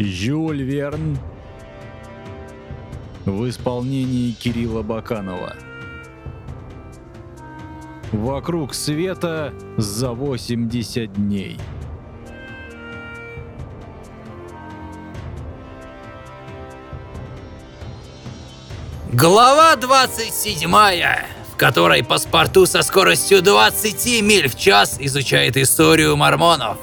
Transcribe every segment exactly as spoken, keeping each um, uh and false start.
Жюль Верн в исполнении Кирилла Баканова. «Вокруг света за восемьдесят дней». Глава двадцать седьмая, в которой паспорту со скоростью двадцать миль в час изучает историю мормонов.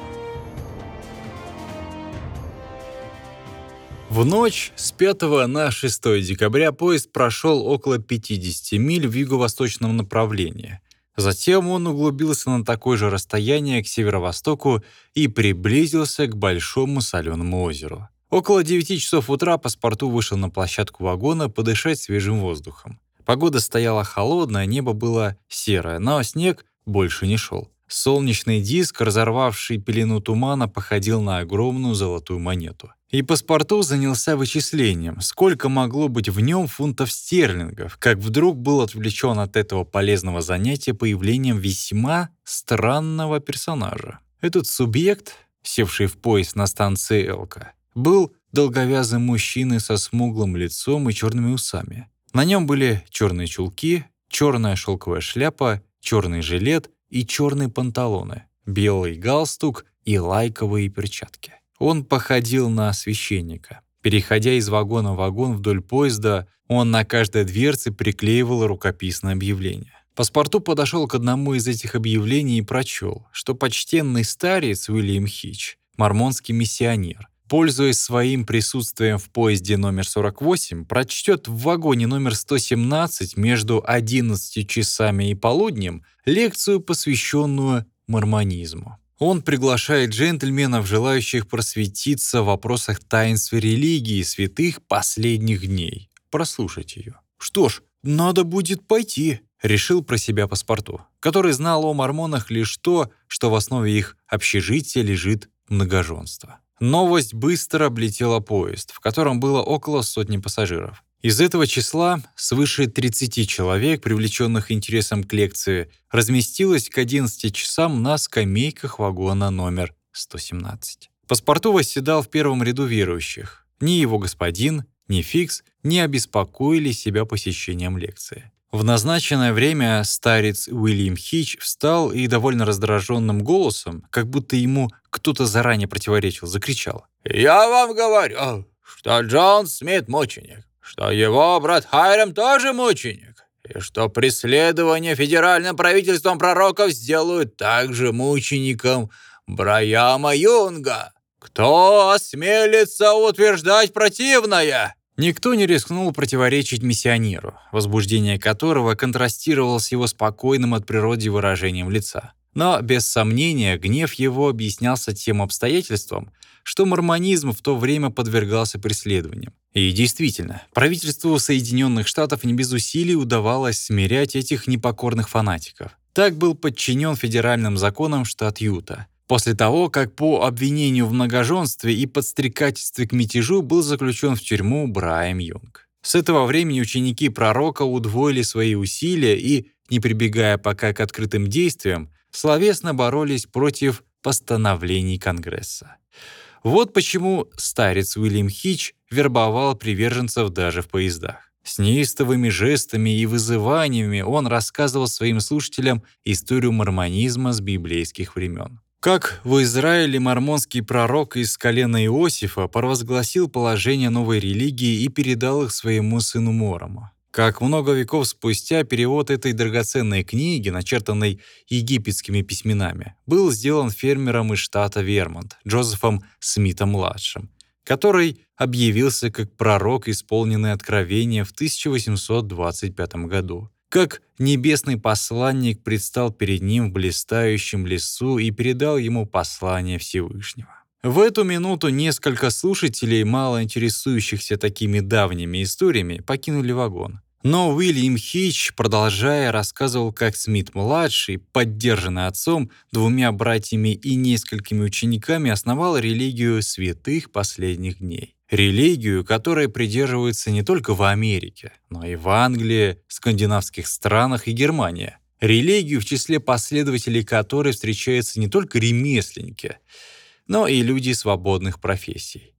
В ночь с пятого на шестое декабря поезд прошел около пятидесяти миль в юго-восточном направлении. Затем он углубился на такое же расстояние к северо-востоку и приблизился к Большому соленому озеру. Около девяти часов утра паспорту вышел на площадку вагона подышать свежим воздухом. Погода стояла холодная, небо было серое, но снег больше не шел. Солнечный диск, разорвавший пелену тумана, походил на огромную золотую монету. И паспорту занялся вычислением, сколько могло быть в нем фунтов стерлингов, как вдруг был отвлечен от этого полезного занятия появлением весьма странного персонажа. Этот субъект, севший в поезд на станции Элка, был долговязым мужчиной со смуглым лицом и черными усами. На нем были черные чулки, черная шелковая шляпа, черный жилет и черные панталоны, белый галстук и лайковые перчатки. Он походил на священника. Переходя из вагона в вагон вдоль поезда, он на каждой дверце приклеивал рукописное объявление. Паспорту подошел к одному из этих объявлений и прочел, что почтенный старец Уильям Хич, мормонский миссионер, пользуясь своим присутствием в поезде номер сорок восемь, прочтет в вагоне номер сто семнадцать между одиннадцатью часами и полуднем лекцию, посвященную мормонизму. Он приглашает джентльменов, желающих просветиться в вопросах таинств религии святых последних дней, прослушать ее. «Что ж, надо будет пойти», — решил про себя паспорту, который знал о мормонах лишь то, что в основе их общежития лежит многоженство. Новость быстро облетела поезд, в котором было около сотни пассажиров. Из этого числа свыше тридцати человек, привлеченных интересом к лекции, разместилось к одиннадцати часам на скамейках вагона номер сто семнадцать. Паспорту восседал в первом ряду верующих. Ни его господин, ни Фикс не обеспокоили себя посещением лекции. В назначенное время старец Уильям Хич встал и довольно раздраженным голосом, как будто ему кто-то заранее противоречил, закричал: «Я вам говорю, что Джон Смит мученик, что его брат Хайрам тоже мученик, и что преследование федеральным правительством пророков сделают также мучеником Брайама Юнга. Кто осмелится утверждать противное?» Никто не рискнул противоречить миссионеру, возбуждение которого контрастировало с его спокойным от природы выражением лица. Но, без сомнения, гнев его объяснялся тем обстоятельством, что мормонизм в то время подвергался преследованиям. И действительно, правительству Соединенных Штатов не без усилий удавалось смирять этих непокорных фанатиков. Так был подчинен федеральным законам штат Юта, после того, как по обвинению в многоженстве и подстрекательстве к мятежу был заключен в тюрьму Брайам Юнг. С этого времени ученики пророка удвоили свои усилия и, не прибегая пока к открытым действиям, словесно боролись против постановлений Конгресса. Вот почему старец Уильям Хич вербовал приверженцев даже в поездах. С неистовыми жестами и вызываниями он рассказывал своим слушателям историю мормонизма с библейских времен. Как в Израиле мормонский пророк из колена Иосифа провозгласил положение новой религии и передал их своему сыну Морому. Как много веков спустя перевод этой драгоценной книги, начертанной египетскими письменами, был сделан фермером из штата Вермонт Джозефом Смитом-младшим, который объявился как пророк, исполненный откровения в тысяча восемьсот двадцать пятом году. Как небесный посланник предстал перед ним в блистающем лесу и передал ему послание Всевышнего. В эту минуту несколько слушателей, мало интересующихся такими давними историями, покинули вагон. Но Уильям Хич, продолжая, рассказывал, как Смит-младший, поддержанный отцом, двумя братьями и несколькими учениками, основал религию святых последних дней. Религию, которой придерживаются не только в Америке, но и в Англии, скандинавских странах и Германии. Религию, в числе последователей которой встречаются не только ремесленники, но и люди свободных профессий.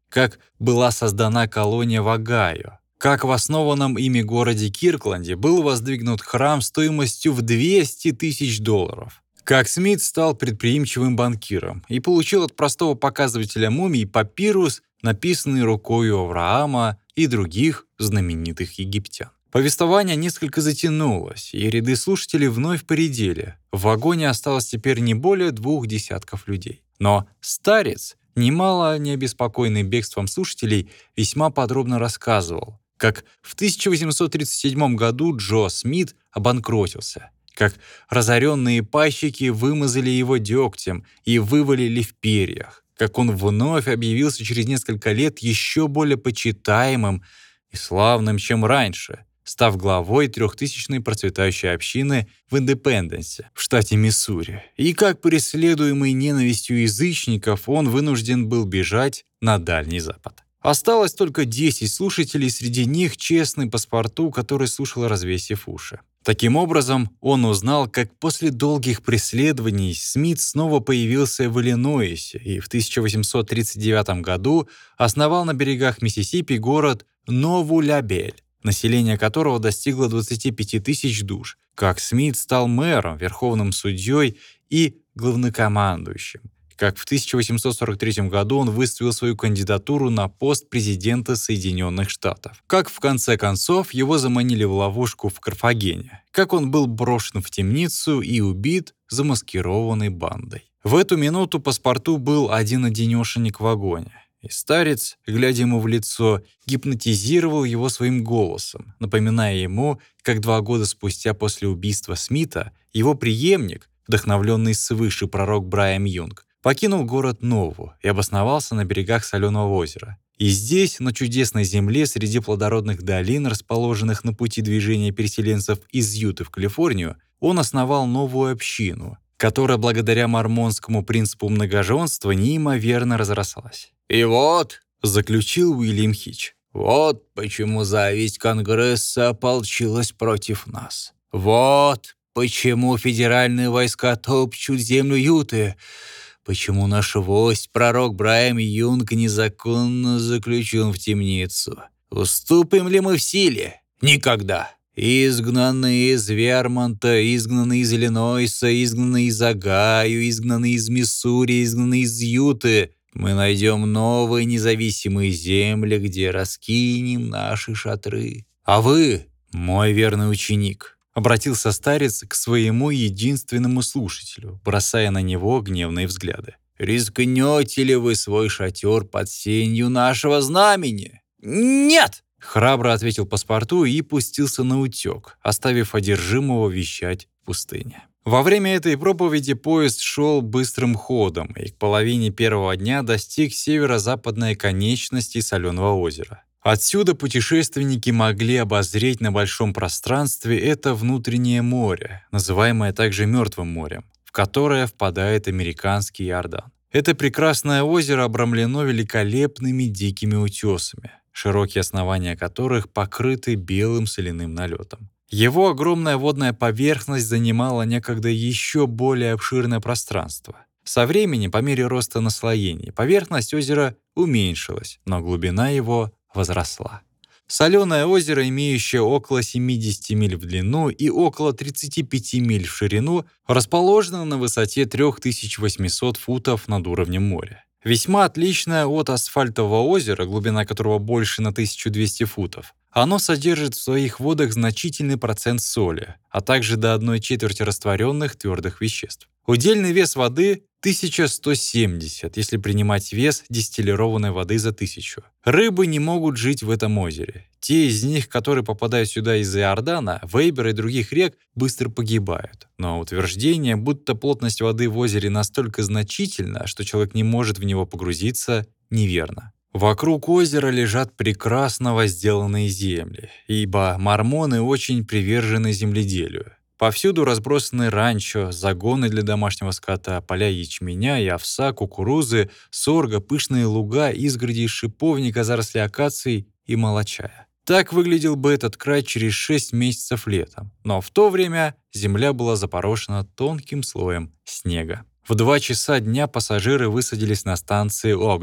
как была создана колония в Огайо, как в основанном ими городе Киркленде был воздвигнут храм стоимостью в двести тысяч долларов, как Смит стал предприимчивым банкиром и получил от простого показывателя мумий папирус, написанный рукою Авраама и других знаменитых египтян. Повествование несколько затянулось, и ряды слушателей вновь поредели. В вагоне осталось теперь не более двух десятков людей. Но старец, немало не обеспокоенный бегством слушателей, весьма подробно рассказывал, как в тысяча восемьсот тридцать седьмом году Джо Смит обанкротился, как разоренные пайщики вымазали его дегтем и вывалили в перьях, как он вновь объявился через несколько лет еще более почитаемым и славным, чем раньше, став главой трехтысячной процветающей общины в Индепенденсе, в штате Миссури, и как преследуемый ненавистью язычников он вынужден был бежать на Дальний Запад. Осталось только десять слушателей, среди них честный паспорту, который слушал, развесив уши. Таким образом, он узнал, как после долгих преследований Смит снова появился в Иллинойсе и в тысяча восемьсот тридцать девятом году основал на берегах Миссисипи город Нову-Лябель, население которого достигло двадцати пяти тысяч душ, как Смит стал мэром, верховным судьей и главнокомандующим, как в тысяча восемьсот сорок третьем году он выставил свою кандидатуру на пост президента Соединенных Штатов, как в конце концов его заманили в ловушку в Карфагене, как он был брошен в темницу и убит замаскированной бандой. В эту минуту паспорту был один-одинешенек в вагоне, и старец, глядя ему в лицо, гипнотизировал его своим голосом, напоминая ему, как два года спустя после убийства Смита его преемник, вдохновленный свыше пророк Брайам Юнг, покинул город Нову и обосновался на берегах Соленого озера. И здесь, на чудесной земле, среди плодородных долин, расположенных на пути движения переселенцев из Юты в Калифорнию, он основал новую общину, которая благодаря мормонскому принципу многоженства неимоверно разрослась. «И вот», — заключил Уильям Хич, «вот почему зависть Конгресса ополчилась против нас. Вот почему федеральные войска топчут землю Юты. Почему наш вождь, пророк Брайам Юнг, незаконно заключен в темницу? Уступим ли мы в силе? Никогда. Изгнанные из Вермонта, изгнанные из Иллинойса, изгнанные из Огайо, изгнанные из Миссури, изгнанные из Юты, мы найдем новые независимые земли, где раскинем наши шатры. А вы, мой верный ученик», — обратился старец к своему единственному слушателю, бросая на него гневные взгляды, «рискнете ли вы свой шатер под сенью нашего знамени?» «Нет!» — храбро ответил паспорту и пустился на утек, оставив одержимого вещать в пустыне. Во время этой проповеди поезд шел быстрым ходом и к половине первого дня достиг северо-западной конечности Соленого озера. Отсюда путешественники могли обозреть на большом пространстве это внутреннее море, называемое также Мертвым морем, в которое впадает американский Иордан. Это прекрасное озеро обрамлено великолепными дикими утесами, широкие основания которых покрыты белым соляным налетом. Его огромная водная поверхность занимала некогда еще более обширное пространство. Со временем, по мере роста наслоений, поверхность озера уменьшилась, но глубина его возросла. Соленое озеро, имеющее около семидесяти миль в длину и около тридцати пяти миль в ширину, расположено на высоте три тысячи восемьсот футов над уровнем моря. Весьма отличное от асфальтового озера, глубина которого больше на тысячу двести футов. Оно содержит в своих водах значительный процент соли, а также до одной четверти растворенных твердых веществ. Удельный вес воды — тысяча сто семьдесят, если принимать вес дистиллированной воды за тысячу. Рыбы не могут жить в этом озере. Те из них, которые попадают сюда из Иордана, Вейбера и других рек, быстро погибают. Но утверждение, будто плотность воды в озере настолько значительна, что человек не может в него погрузиться, неверно. Вокруг озера лежат прекрасно возделанные земли, ибо мормоны очень привержены земледелию. Повсюду разбросаны ранчо, загоны для домашнего скота, поля ячменя и овса, кукурузы, сорга, пышные луга, изгороди из шиповника, заросли акаций и молочая. Так выглядел бы этот край через шесть месяцев летом, но в то время земля была запорошена тонким слоем снега. В два часа дня пассажиры высадились на станции Огден.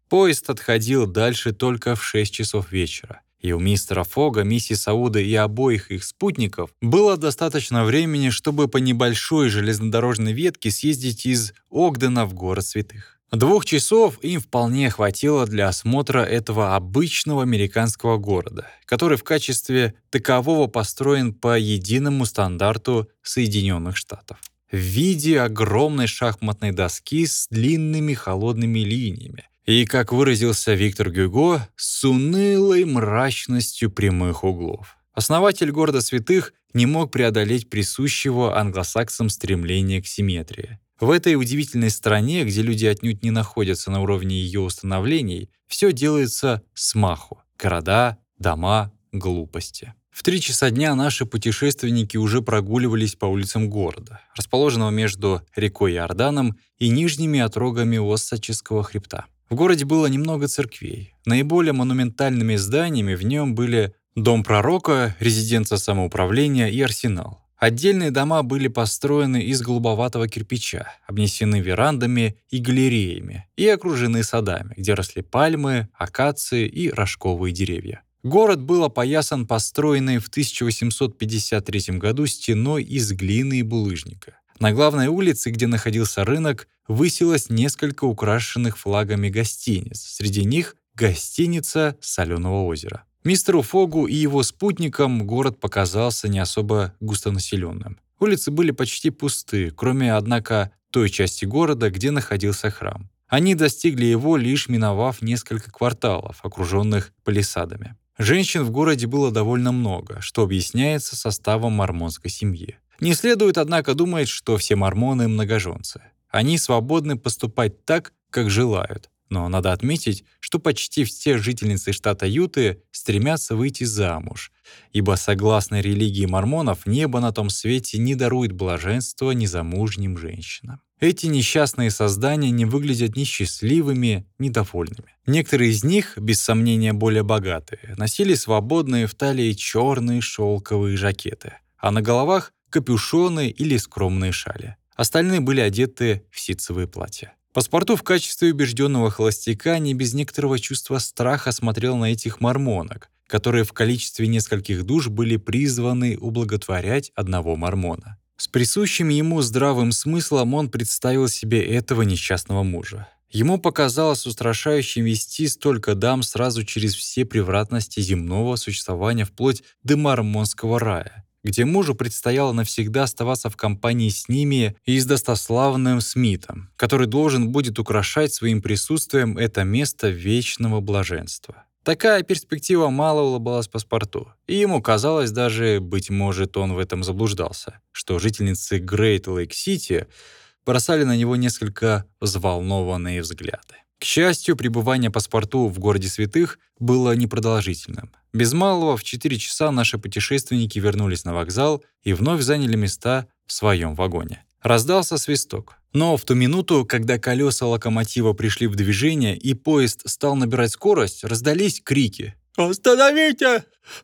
Поезд отходил дальше только в шесть часов вечера, и у мистера Фога, миссис Ауда и обоих их спутников было достаточно времени, чтобы по небольшой железнодорожной ветке съездить из Огдена в город святых. Двух часов им вполне хватило для осмотра этого обычного американского города, который в качестве такового построен по единому стандарту Соединенных Штатов. В виде огромной шахматной доски с длинными холодными линиями и, как выразился Виктор Гюго, с унылой мрачностью прямых углов. Основатель города святых не мог преодолеть присущего англосаксам стремления к симметрии. В этой удивительной стране, где люди отнюдь не находятся на уровне ее установлений, все делается смаху — города, дома, глупости. В три часа дня наши путешественники уже прогуливались по улицам города, расположенного между рекой Иорданом и нижними отрогами Оссаческого хребта. В городе было немного церквей. Наиболее монументальными зданиями в нем были Дом пророка, резиденция самоуправления и арсенал. Отдельные дома были построены из голубоватого кирпича, обнесены верандами и галереями и окружены садами, где росли пальмы, акации и рожковые деревья. Город был опоясан построенной в тысяча восемьсот пятьдесят третьем году стеной из глины и булыжника. На главной улице, где находился рынок, высилось несколько украшенных флагами гостиниц. Среди них гостиница Соленого озера. Мистеру Фогу и его спутникам город показался не особо густонаселенным. Улицы были почти пусты, кроме, однако, той части города, где находился храм. Они достигли его, лишь миновав несколько кварталов, окруженных палисадами. Женщин в городе было довольно много, что объясняется составом мормонской семьи. Не следует, однако, думать, что все мормоны — многоженцы. Они свободны поступать так, как желают. Но надо отметить, что почти все жительницы штата Юты стремятся выйти замуж, ибо, согласно религии мормонов, небо на том свете не дарует блаженства незамужним женщинам. Эти несчастные создания не выглядят ни счастливыми, ни довольными. Некоторые из них, без сомнения более богатые, носили свободные в талии черные шелковые жакеты, а на головах — капюшоны или скромные шали. Остальные были одеты в ситцевые платья. Паспорту в качестве убежденного холостяка не без некоторого чувства страха смотрел на этих мормонок, которые в количестве нескольких душ были призваны ублаготворять одного мормона. С присущим ему здравым смыслом он представил себе этого несчастного мужа. Ему показалось устрашающим вести столько дам сразу через все превратности земного существования вплоть до мормонского рая, где мужу предстояло навсегда оставаться в компании с ними и с достославным Смитом, который должен будет украшать своим присутствием это место вечного блаженства. Такая перспектива мало улыбалась паспорту, и ему казалось даже, быть может, он в этом заблуждался, что жительницы Грейт-Лейк-Сити бросали на него несколько взволнованные взгляды. К счастью, пребывание паспорту в городе святых было непродолжительным. Без малого в четыре часа наши путешественники вернулись на вокзал и вновь заняли места в своем вагоне. Раздался свисток. Но в ту минуту, когда колеса локомотива пришли в движение и поезд стал набирать скорость, раздались крики: «Остановите!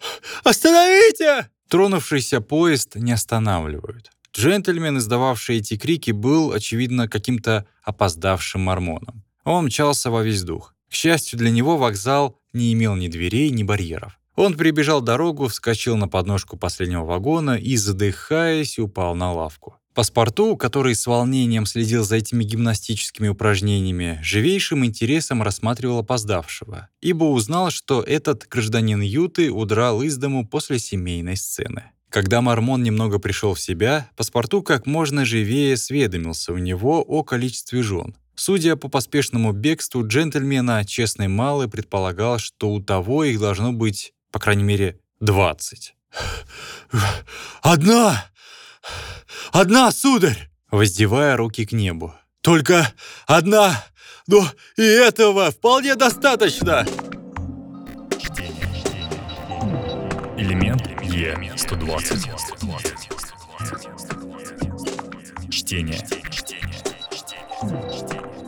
Остановите!» Тронувшийся поезд не останавливают. Джентльмен, издававший эти крики, был, очевидно, каким-то опоздавшим мормоном. Он мчался во весь дух. К счастью для него, вокзал не имел ни дверей, ни барьеров. Он перебежал дорогу, вскочил на подножку последнего вагона и, задыхаясь, упал на лавку. Паспорту, который с волнением следил за этими гимнастическими упражнениями, живейшим интересом рассматривал опоздавшего, ибо узнал, что этот гражданин Юты удрал из дому после семейной сцены. Когда мормон немного пришел в себя, паспорту как можно живее осведомился у него о количестве жен. Судя по поспешному бегству джентльмена, честный малый предполагал, что у того их должно быть, по крайней мере, двадцать. «Одна! Одна, сударь!» воздевая руки к небу. «Только одна! Но и этого вполне достаточно!» Элемент Е сто двадцать. Чтение.